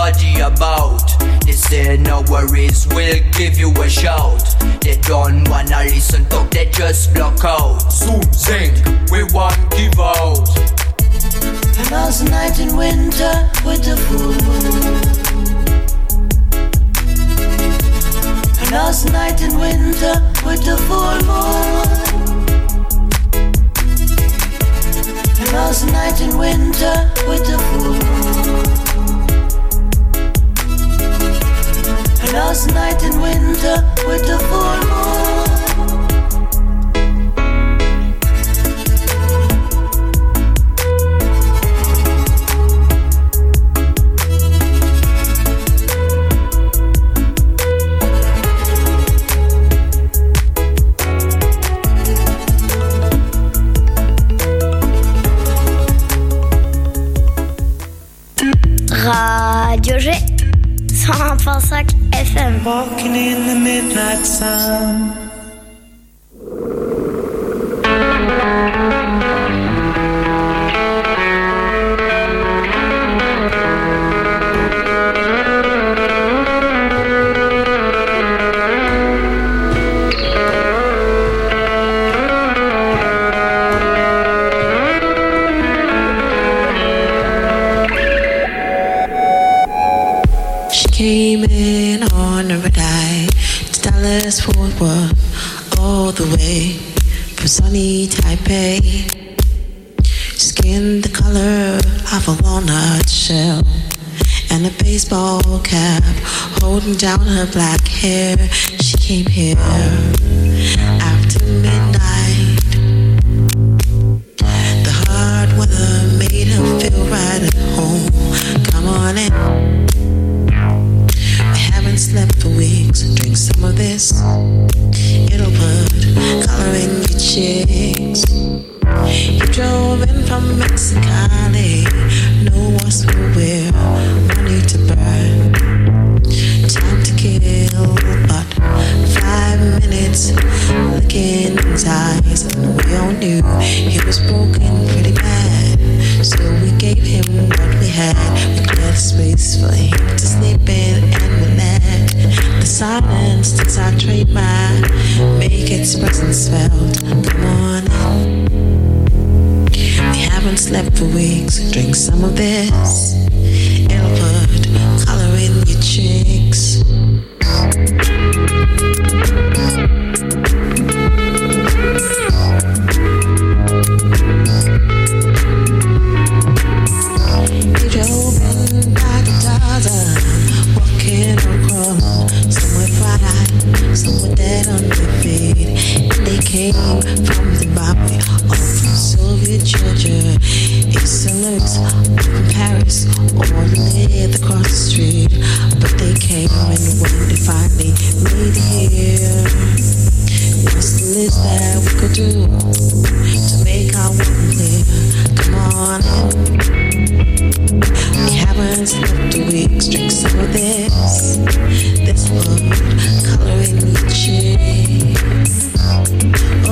everybody about. They say no worries, we'll give you a shout. They don't wanna listen, talk, they just block out. Soon sing, we won't give out. And last night in winter with the full moon. And last night in winter with the full moon. And last night in winter with the full moon. And last night in winter with the full moon. Radio G 101.5 FM. Walking in the midnight sun. Came in on a red eye to Dallas Fort Worth, all the way from sunny Taipei. Skin the color of a walnut shell and a baseball cap holding down her black hair. She came here after midnight. The hard weather made her feel right at home. Come on in. Slept for weeks, drink some of this. It'll put color in your cheeks. You drove in from Mexicali, know what's where, money to burn, time to kill, but 5 minutes looking in his eyes, and we all knew he was broken pretty bad. So we gave him what we had. We cleared space for him to sleep in, and we let the silence that's our trademark make its presence felt. Come on in. We haven't slept for weeks. Drink some of this. It'll put color in your cheeks. You drove in by the dozen, walking across. Some were bright-eyed, some were dead on their feet. And they came from Zimbabwe, or from Soviet Georgia, East Alert, from Paris, or lived across the street. But they came, and when they finally made it here, what's the list that we could do to make our one clear? Come on in. We haven't slept a week. Drink some of this. This would color in your cheeks. Oh,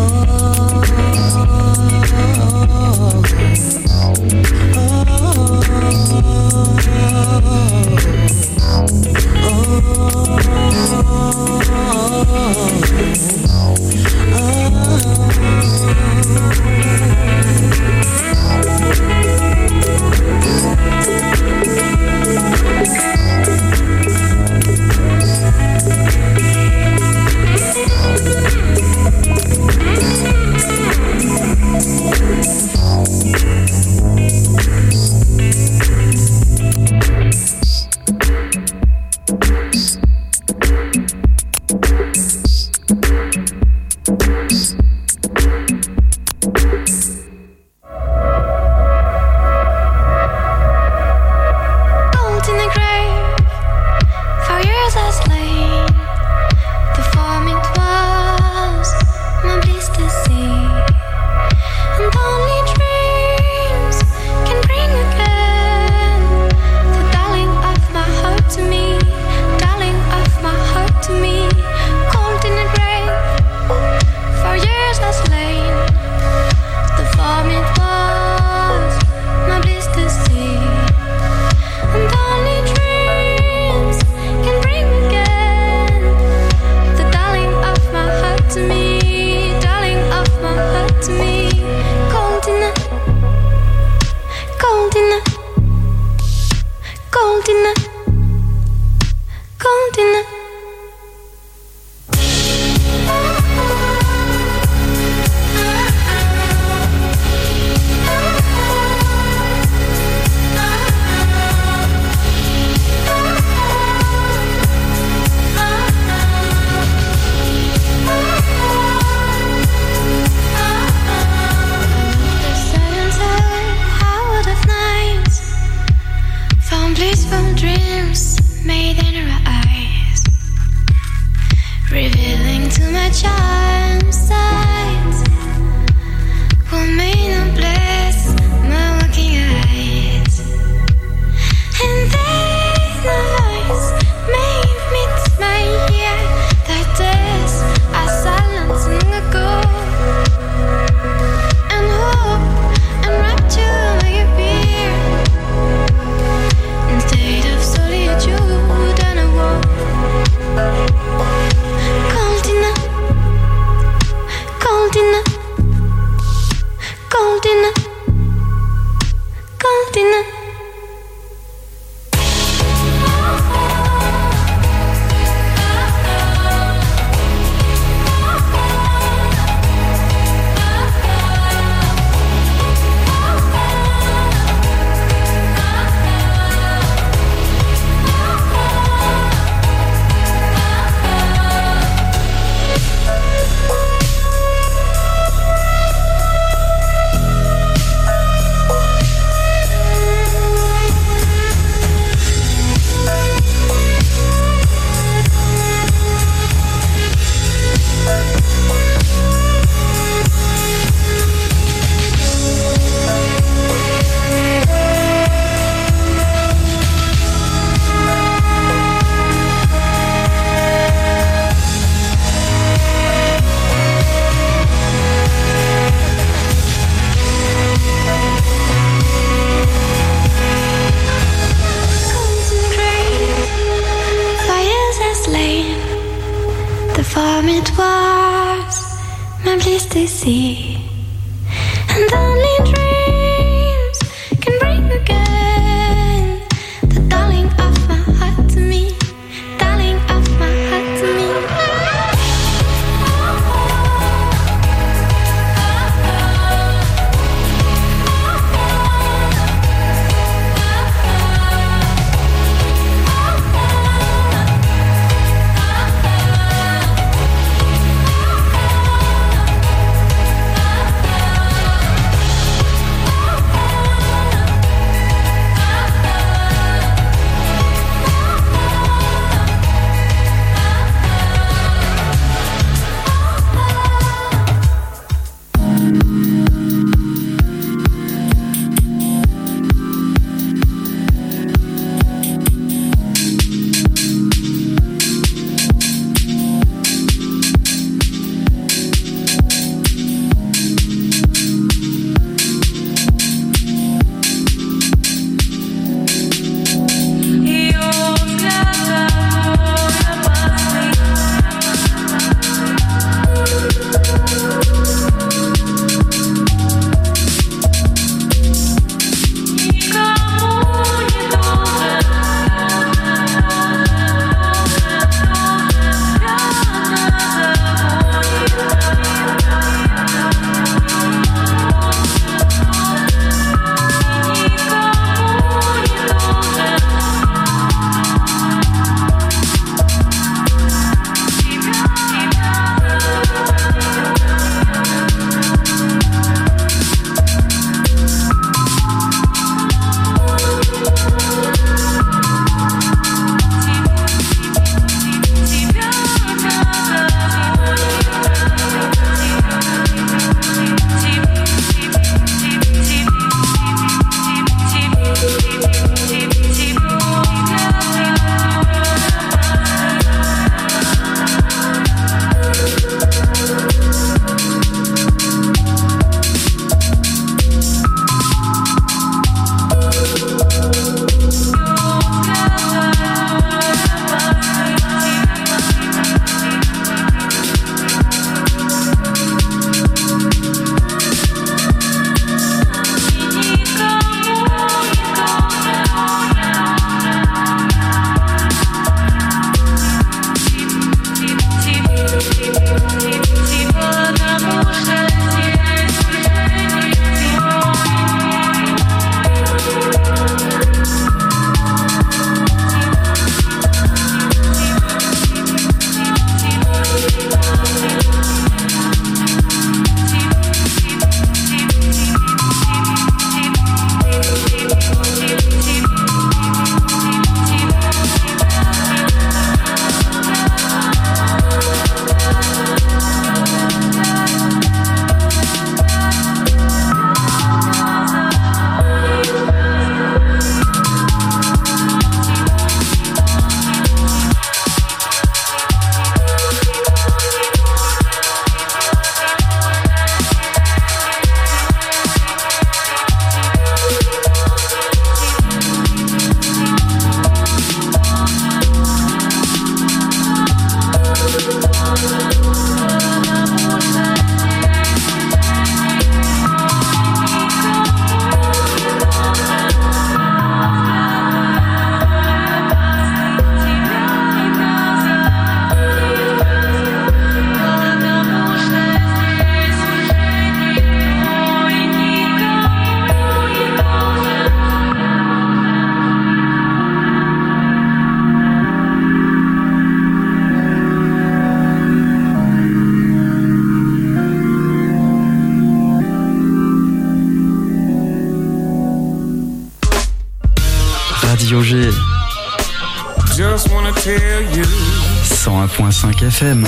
Angers. Just wanna tell you. 101.5 FM.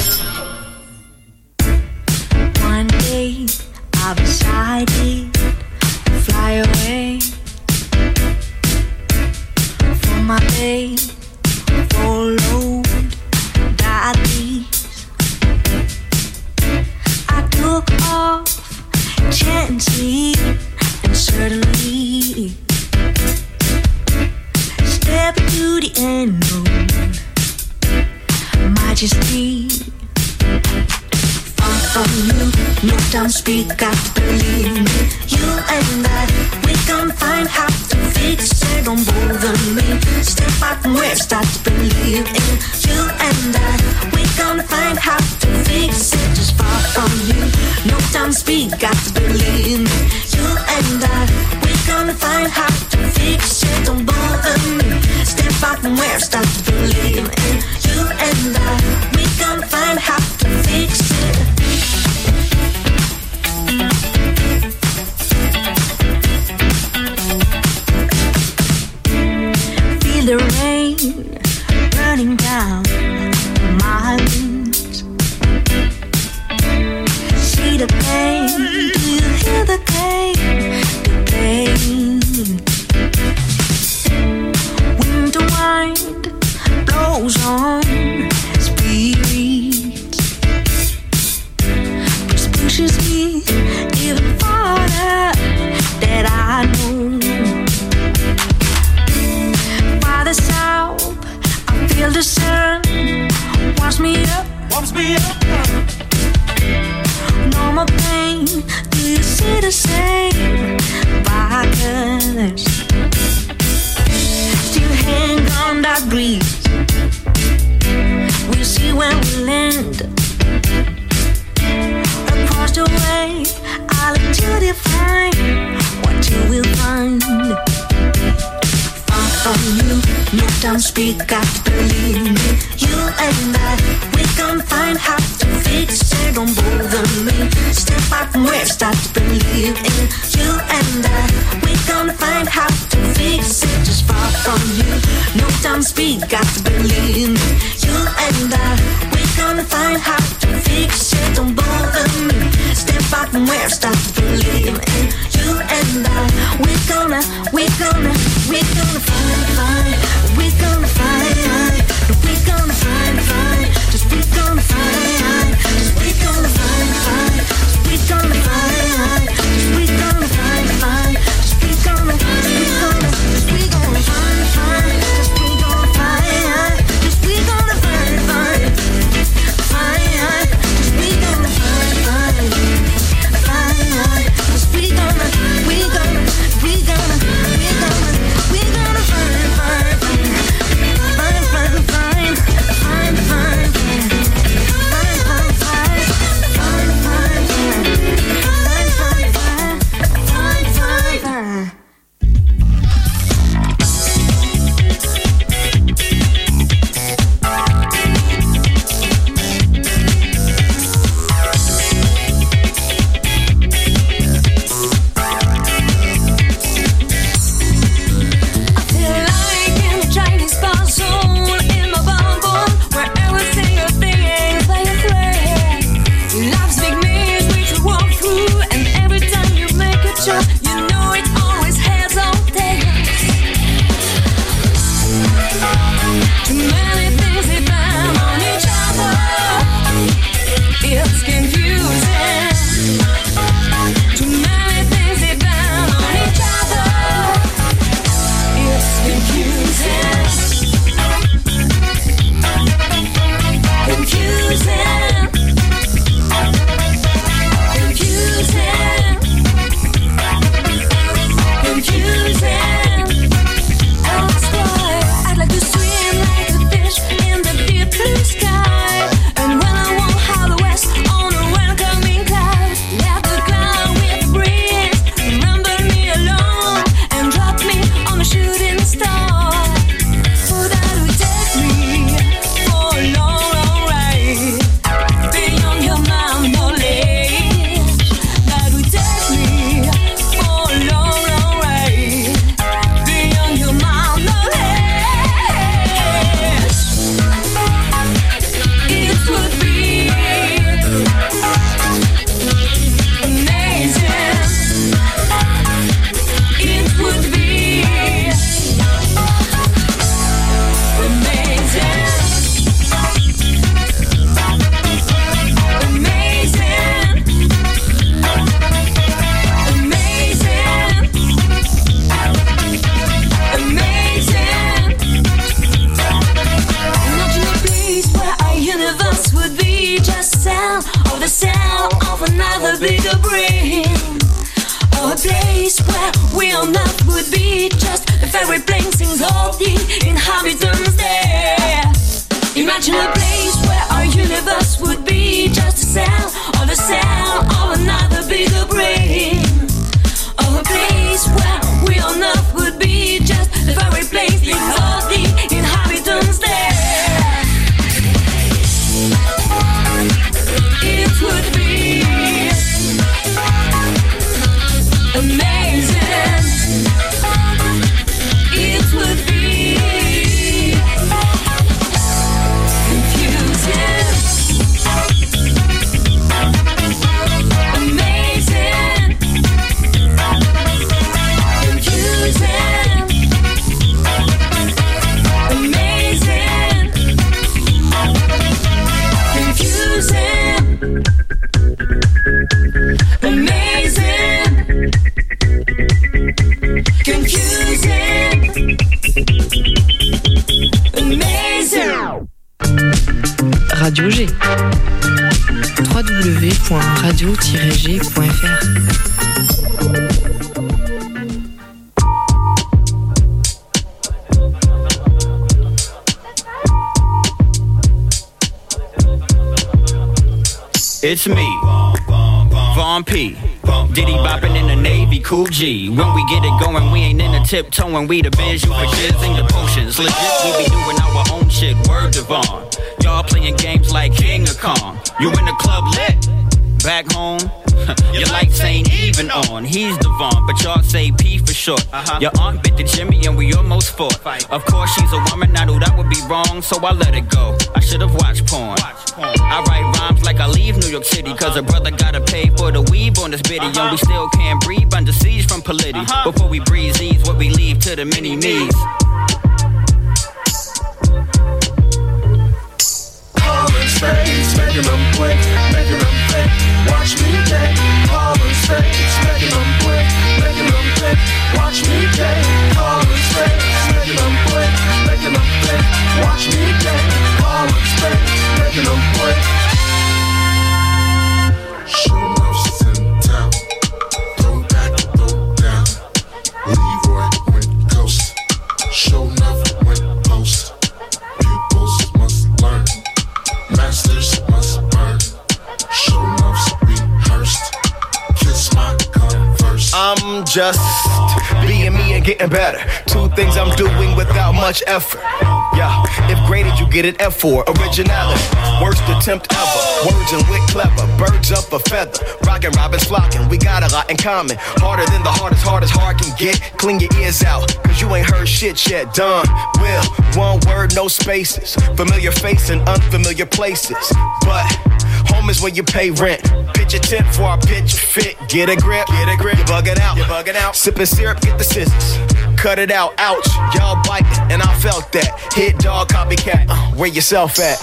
One day I decided to fly away from my bed, followed daddies. I took off gently and suddenly step into the unknown. Majesty, far from you, no time speak, got to believe me. You and I, we can find how to fix it, don't bother me. Step back from where I start to believe in. You and I, we can find how to fix it, just far from you, no time speak, got to believe me. You and I, we can find how to fix it, don't bother me. Step back from where I start to believe in. You and I, we can find how to fix it. Feel the rain running down my wounds. See the pain, do you hear the pain? The pain. Winter wind blows on spirits, this pushes me even farther that I know. By the south, I feel the sun warms me up. No more pain, do you see the same? By colors, still hang on that breeze. We'll see when we land. Across the way, I'll let you define what you will find. Far from you, no time speak, got to believe me. You and I, we can find how to fix it, don't bother me. Step back from where I start to believe in. You and I, we can find how to fix it, just far from you, no time speak, got to believe me. You and I, we can find how to fix it, don't bother me. Step back from where I start to believe in. You and I, we're gonna find, we're gonna find, we're gonna find, just we're gonna find, just we're gonna find, just we're gonna find, just we're gonna find, just we're gonna find, just we're gonna find, just we're gonna find, just we're gonna find, just we're gonna find, just we're gonna fish another bigger brain. A place where real love would be just the fairy plane sings all the inhabitants there. Imagine a place where our universe would be just a cell or the cell of another bigger brain. A place where real love would be just the fairy plane sings all the inhabitants there. It would be amazing. It would be confusing. Amazing. Confusing. Amazing. Confusing. Amazing. Confusing. Amazing. Radio G. www.radio-g.fr. It's me, Von P. Diddy bopping in the Navy, Cool G. When we get it going, we ain't in the tiptoeing. We the biz, you for jizzing the potions. Legit, we be doing our own shit, word to Vaughn. Y'all playing games like King of Kong. You in the club lit, back home. Your lights ain't even on. He's Devon, but y'all say P for short. Your aunt bit the Jimmy and we almost fought. Of course she's a woman, I knew that would be wrong, so I let it go. I should've watched porn. I write rhymes like I leave New York City, cause a brother gotta pay for the weave on this bitty. And we still can't breathe under siege from Polity. Before we breeze these, what we leave to the mini-me's. All in space, making them quick, making them thick. Watch me take all in space, making them quick, making them thick. Watch me take all in space, making them quick, making them thick. Watch me take all in space, making them quick. Show enough's in town, throw back, throw down. Leroy went ghost, show enough went post. Pupils must learn, masters must burn. Show enough's rehearsed, kiss my converse. I'm just being me and getting better. Two things I'm doing without much effort. Yeah, if graded, you get an F for originality. Worst attempt ever. Words and wit clever. Birds up a feather. Rockin' robins flocking. We got a lot in common. Harder than the hardest, hard as hard can get. Clean your ears out, cause you ain't heard shit yet. Done. Will. One word, no spaces. Familiar face in unfamiliar places. But home is where you pay rent. Pitch a tent for our pitch fit. Get a grip, get a grip. You're bugging out, you're bugging out. Sipping syrup, get the scissors. Cut it out, ouch. Y'all biting, and I felt that. Hit dog, copycat. Where yourself at?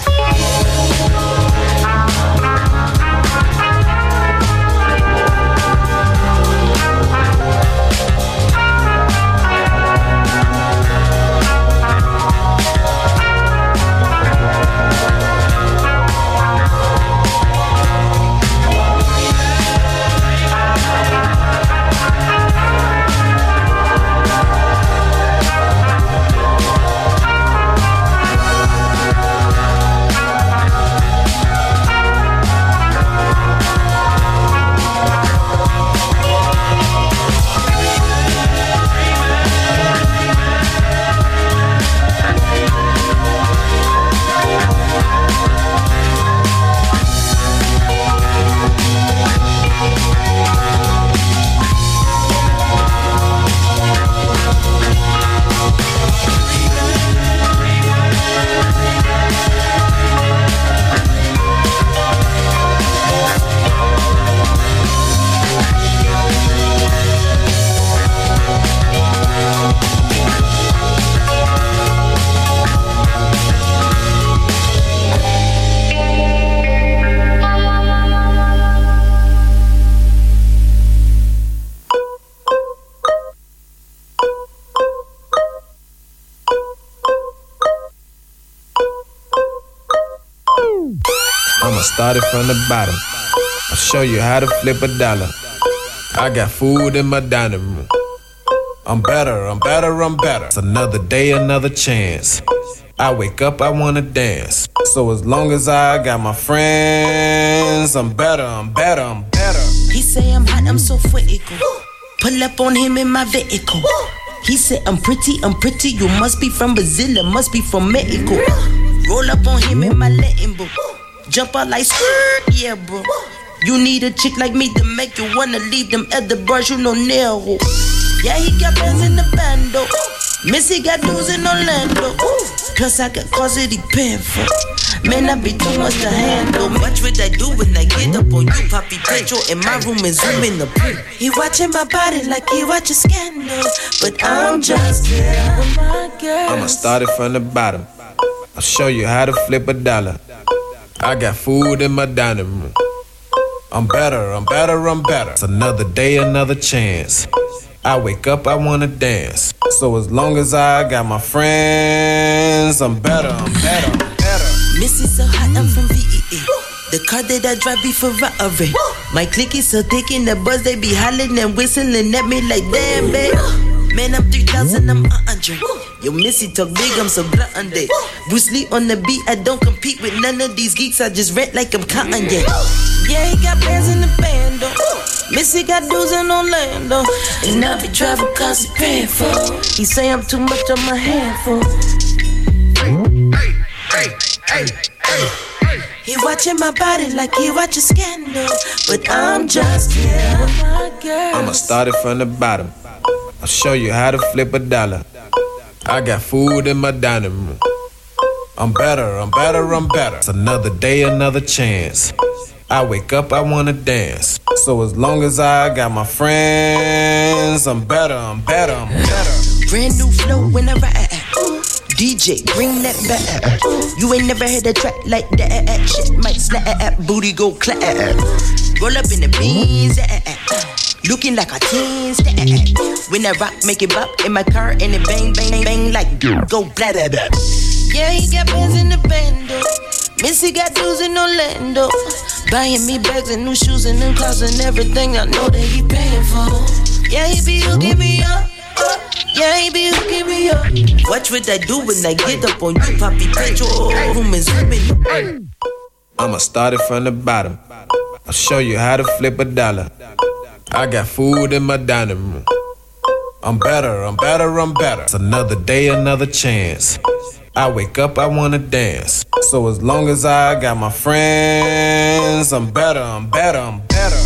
I'ma start it from the bottom. I'll show you how to flip a dollar. I got food in my dining room. I'm better, I'm better, I'm better. It's another day, another chance. I wake up, I wanna dance. So as long as I got my friends, I'm better, I'm better, I'm better. He say I'm hot, I'm so fuego. Pull up on him in my vehicle. He said I'm pretty, you must be from Brazil, must be from Mexico. Roll up on him in my Latin book. Jump out like skirt, yeah bro. You need a chick like me to make you wanna leave them other bars, you know Nero. Yeah, he got bands in the bando. Missy got dudes in Orlando. Plus I got cars that he paying for. Man, I be too much to handle. Watch what I do when I get up on you, Papi Pedro. In my room and zoom in the pool. He watching my body like he watching Scandal. But I'm just here with my girl. I'ma start it from the bottom. I'll show you how to flip a dollar. I got food in my dining room. I'm better, I'm better, I'm better. It's another day, another chance. I wake up, I wanna dance. So as long as I got my friends, I'm better, I'm better, I'm better. Missy so hot, I'm from VEA. The car that I drive be Ferrari. My clique is so thick in the buzz, they be hollering and whistling at me like damn, babe. Man, I'm 3,000, I'm 100. Yo, Missy talk big, I'm so glutton. Bruce Lee on the beat, I don't compete with none of these geeks. I just rent like I'm Kanye. Yeah, he got bands in the bando. Missy got dudes in Orlando. And I be driving cause he paying for. He say I'm too much on my handful. He watching my body like he watching Scandal. But I'm just here with my girl. I'ma start it from the bottom. I'll show you how to flip a dollar. I got food in my dining room. I'm better, I'm better, I'm better. It's another day, another chance. I wake up, I wanna dance. So as long as I got my friends, I'm better, I'm better, I'm better. Brand new flow when I ride. DJ, bring that back. You ain't never had a track like that. Shit might slap, booty go clap. Roll up in the beans, looking like a teen stat. When I rock, make it bop in my car and it bang, bang, bang like go blah, blah, blah. Yeah, he got bands in the bando. Missy got dudes in Orlando. Buying me bags and new shoes and new clothes and everything I know that he paying for. Yeah, he be hooking me up. Yeah, he be hooking me up. Watch what I do when I get up on you, Papi Pedro. Room is zooming. I'ma start it from the bottom. I'll show you how to flip a dollar. I got food in my dining room. I'm better, I'm better, I'm better. It's another day, another chance. I wake up, I wanna dance. So as long as I got my friends, I'm better, I'm better, I'm better.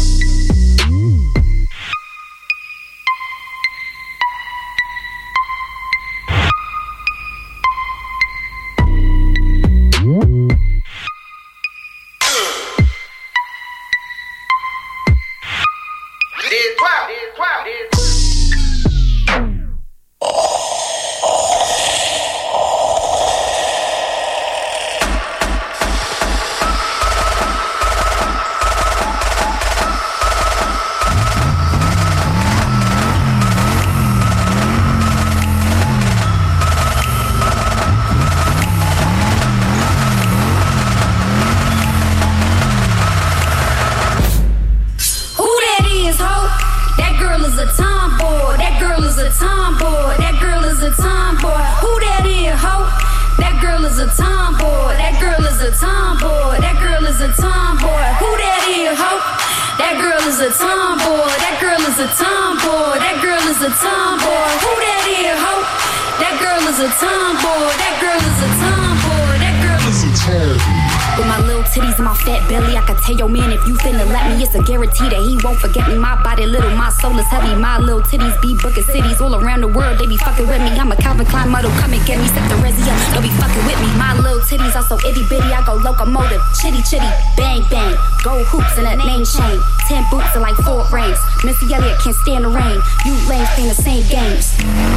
Guarantee that he won't forget me. My body little, my soul is heavy. My little titties be booking cities all around the world. They be fucking with me. I'm a Calvin Klein model. Come and get me. Set the resi up. Don't be fucking with me. My little titties are so itty bitty. I go locomotive. Chitty chitty. Bang bang. Gold hoops in that name chain. 10 boots and like 4 rings. Missy Elliott can't stand the rain. You lames playing the same games.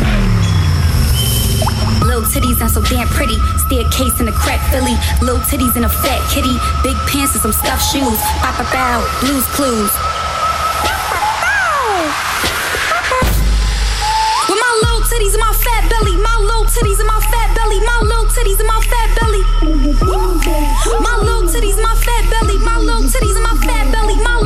Little titties and so damn pretty. Staircase in a crack Philly. Little titties in a fat kitty. Big pants and some stuffed shoes. Bow bow bow. Blues Clues. With my little titties and my fat belly. My little titties and my fat belly. My little titties and my fat belly. My little titties and my fat belly. My little titties and my fat belly. My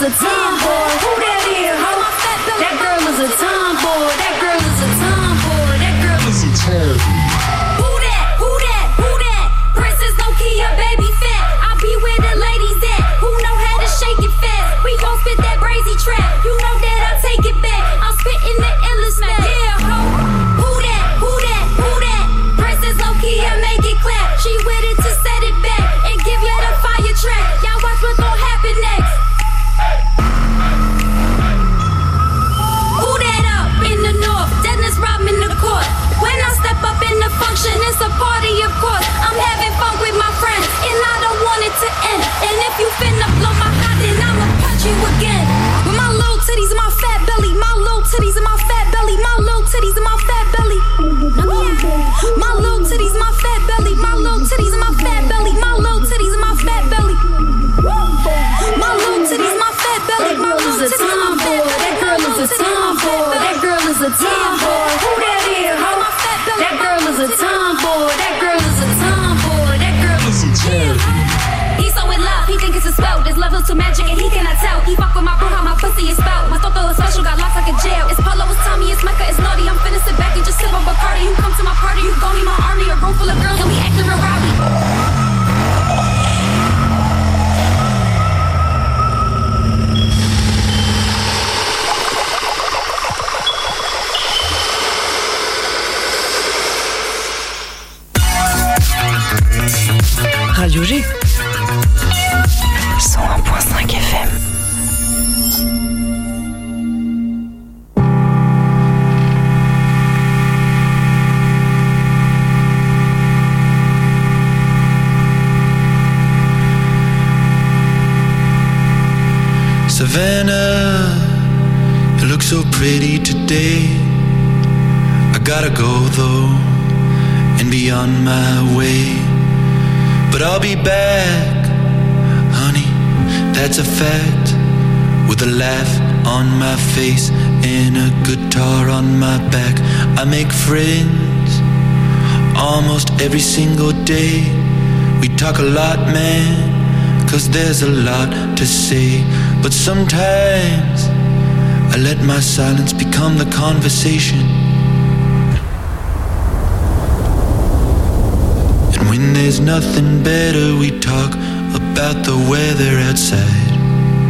a tomboy. Who that is, ho? That girl is a tomboy. That girl is a tomboy. That girl is a tomboy. Who that? Who that? Who that? Princess Nokia, baby fat. I be where the ladies at. Who know how to shake it fast? We gon' spit that brazy trap. You know that I take it back. I'm spitting the illest smack. Yeah, ho. Who that? Who that? Who that? Princess Nokia, make it clap. She with it to set it back and give you the fire track. Y'all watch what's gon' happen next. Who that up in the north? Dennis Rodman the court. When I step up in the function, it's a party, of course. I'm having fun with my friends, and I don't want it to end. And if you finna blow my hot, then I'ma punch you again. With my little titties and my fat belly, my little titties and my fat belly, my little titties and my fat belly. My little titties and my fat belly, my little titties and my fat belly, my little titties and my fat belly. My little titties, my fat belly, my little titties and my fat belly. That girl is a tomboy. That girl is a tomboy. Who that is, ho? That girl is a tomboy. That girl is a tomboy. That girl is a tomboy. He's so in love, he think it's a spell. This level's too magic and he cannot tell. He fuck with my bro, how my pussy is spout. My toto is special, got locked like a jail. It's Polo, it's Tommy, it's Mecca, it's naughty. I'm finna sit back and just sip on Bacardi. You come to my party, you gon' need my army. A room full of girls, and we acting real rowdy. Radio G 101.5 FM. Savannah, you look so pretty today. I gotta go though and be on my way. But I'll be back, honey, that's a fact. With a laugh on my face and a guitar on my back. I make friends almost every single day. We talk a lot, man, 'cause there's a lot to say. But sometimes I let my silence become the conversation. When there's nothing better, we talk about the weather outside.